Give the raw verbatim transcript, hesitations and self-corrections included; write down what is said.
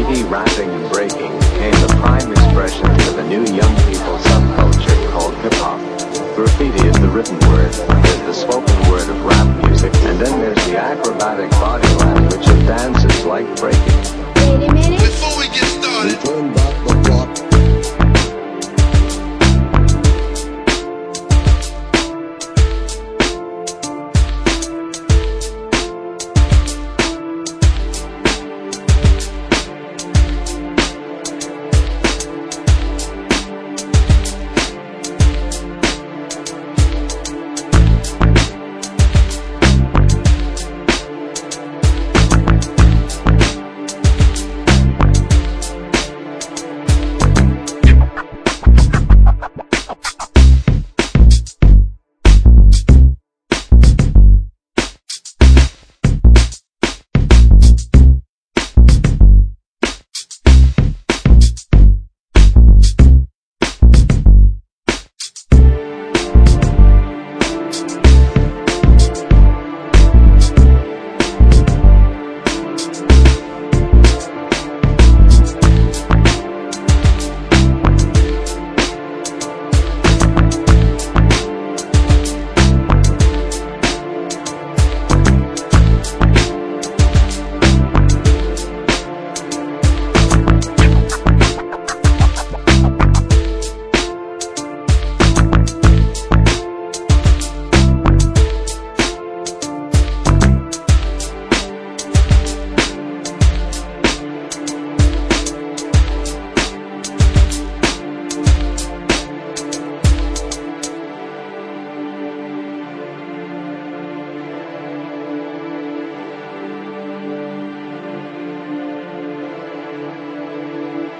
Graffiti, rapping, and breaking became the prime expressions of a new young people subculture called hip-hop. Graffiti is the written word, there's the spoken word of rap music, and then there's the acrobatic body language of dances like breaking. Wait a minute. Before we get started, we turn back the clock.